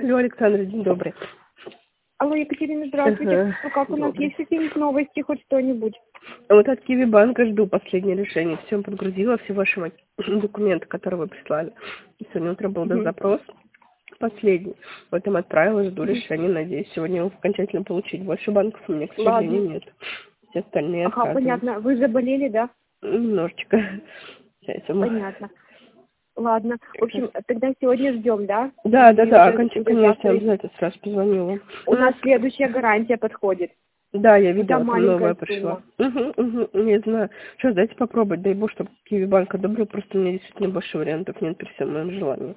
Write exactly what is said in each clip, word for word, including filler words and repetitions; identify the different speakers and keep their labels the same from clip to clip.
Speaker 1: Алло, Александр, день добрый.
Speaker 2: Алло, Екатерина, здравствуйте.
Speaker 1: Ага.
Speaker 2: Ну как, у нас
Speaker 1: Добрый.
Speaker 2: есть какие-нибудь новости, хоть что-нибудь?
Speaker 1: Вот от Киви-банка жду последнее решение. Все подгрузила, все ваши мо- документы, которые вы прислали. Сегодня утром был
Speaker 2: Мгм.
Speaker 1: запрос последний. Вот им отправила, жду
Speaker 2: Мгм.
Speaker 1: решения. Надеюсь, сегодня его окончательно получить. Больше банков у меня, к
Speaker 2: Ладно.
Speaker 1: сожалению, нет. Все остальные
Speaker 2: Ага,
Speaker 1: отказывают.
Speaker 2: понятно. Вы заболели, да?
Speaker 1: Немножечко. Поэтому...
Speaker 2: Понятно. Ладно. В общем, тогда сегодня ждем, да?
Speaker 1: Да,
Speaker 2: И
Speaker 1: да, да,
Speaker 2: уже,
Speaker 1: окончательно,
Speaker 2: уже
Speaker 1: конечно,
Speaker 2: завтра.
Speaker 1: обязательно сразу позвоню вам.
Speaker 2: У нас следующая гарантия подходит.
Speaker 1: Да, я
Speaker 2: Ну, там
Speaker 1: видела, там новая
Speaker 2: маленькая
Speaker 1: пришла.
Speaker 2: сумма.
Speaker 1: Угу, угу, не знаю. Сейчас дайте попробовать, дай бог, чтобы Киви-банк одобрил, просто у меня действительно больше вариантов нет при всем моем желании.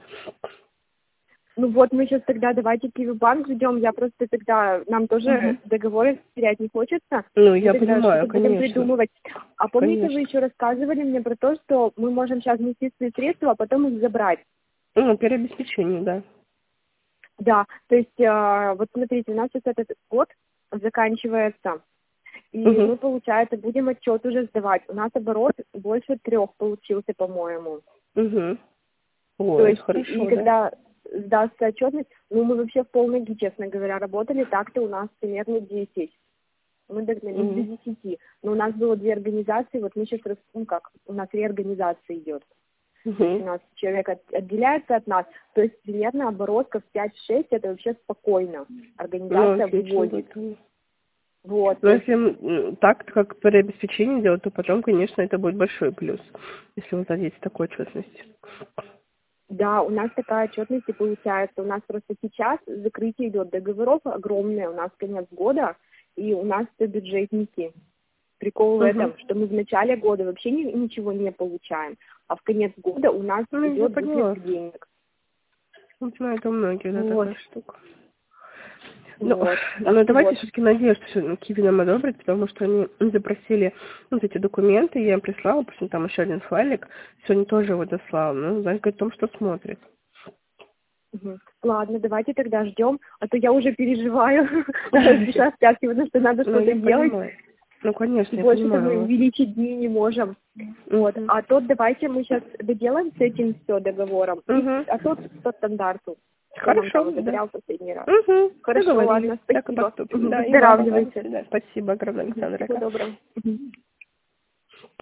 Speaker 2: Ну вот мы сейчас тогда давайте Киви-банк ждем. Я просто тогда, нам тоже
Speaker 1: Угу.
Speaker 2: договоры терять не хочется.
Speaker 1: Ну,
Speaker 2: Мы
Speaker 1: я
Speaker 2: тогда
Speaker 1: понимаю,
Speaker 2: что-то будем
Speaker 1: конечно,
Speaker 2: придумывать. А помните, вы
Speaker 1: конечно.
Speaker 2: еще рассказывали мне про то, что мы можем сейчас внести свои средства, а потом их забрать?
Speaker 1: Ну, переобеспечение, да.
Speaker 2: Да, то есть, э, вот смотрите, у нас сейчас этот год заканчивается, и
Speaker 1: Угу.
Speaker 2: мы, получается, будем отчет уже сдавать. У нас оборот больше трех получился, по-моему.
Speaker 1: Угу.
Speaker 2: То
Speaker 1: Ой,
Speaker 2: есть,
Speaker 1: это
Speaker 2: и
Speaker 1: хорошо, да.
Speaker 2: когда сдастся отчетность, ну, мы вообще в полноги, честно говоря, работали, так-то у нас примерно десять. Мы догнались до
Speaker 1: Угу.
Speaker 2: десяти. Но у нас было две организации, вот мы сейчас, ну как, у нас реорганизация идет. То есть у
Speaker 1: Угу.
Speaker 2: нас человек от- отделяется от нас, то есть примерно оборотков пять-шесть, это вообще спокойно.
Speaker 1: Ну,
Speaker 2: Организация
Speaker 1: отлично,
Speaker 2: выводит.
Speaker 1: да.
Speaker 2: Вот,
Speaker 1: Но
Speaker 2: то есть,
Speaker 1: если м, так, как переобеспечение делать, то потом, конечно, это будет большой плюс, если вы дадите такой отчетности.
Speaker 2: да, у нас такая отчетность и получается. У нас просто сейчас закрытие идет договоров огромное, у нас конец года, и у нас все бюджетники. Прикол в
Speaker 1: Угу.
Speaker 2: этом, что мы в начале года вообще ни- ничего не получаем, а в конец года у нас
Speaker 1: Ну, я
Speaker 2: идет
Speaker 1: поняла.
Speaker 2: выплеск денег.
Speaker 1: Вот знаю, это у многих, да,
Speaker 2: Вот,
Speaker 1: такая штука. Ну,
Speaker 2: вот, так
Speaker 1: ну
Speaker 2: что
Speaker 1: давайте
Speaker 2: вот.
Speaker 1: все-таки надеюсь, что Киви нам одобрит, потому что они запросили вот эти документы, я им прислала, потому что там еще один файлик, сегодня тоже его дослала. Ну, знаете, говорит о том, что смотрит.
Speaker 2: Мгм. Ладно, давайте тогда ждем, а то я уже переживаю, сейчас пятки, потому что надо
Speaker 1: Ну,
Speaker 2: что-то
Speaker 1: я
Speaker 2: делать,
Speaker 1: понимаю. Ну, конечно,
Speaker 2: и
Speaker 1: я
Speaker 2: больше-то мы
Speaker 1: понимаю.
Speaker 2: увеличить дни не можем. Вот,
Speaker 1: Угу.
Speaker 2: а тот давайте мы сейчас доделаем с этим все договором, и,
Speaker 1: Угу.
Speaker 2: а тот по стандарту, кто нам там
Speaker 1: Хорошо, да.
Speaker 2: одобрял в последний раз.
Speaker 1: Угу.
Speaker 2: Хорошо,
Speaker 1: Договорились.
Speaker 2: ладно,
Speaker 1: Так и
Speaker 2: спасибо.
Speaker 1: поступим.
Speaker 2: Мгм.
Speaker 1: Да, и вам, да, до
Speaker 2: Выздоравливайте.
Speaker 1: свидания. Спасибо огромное,
Speaker 2: Мгм.
Speaker 1: Александра.
Speaker 2: Всего доброго. Мгм.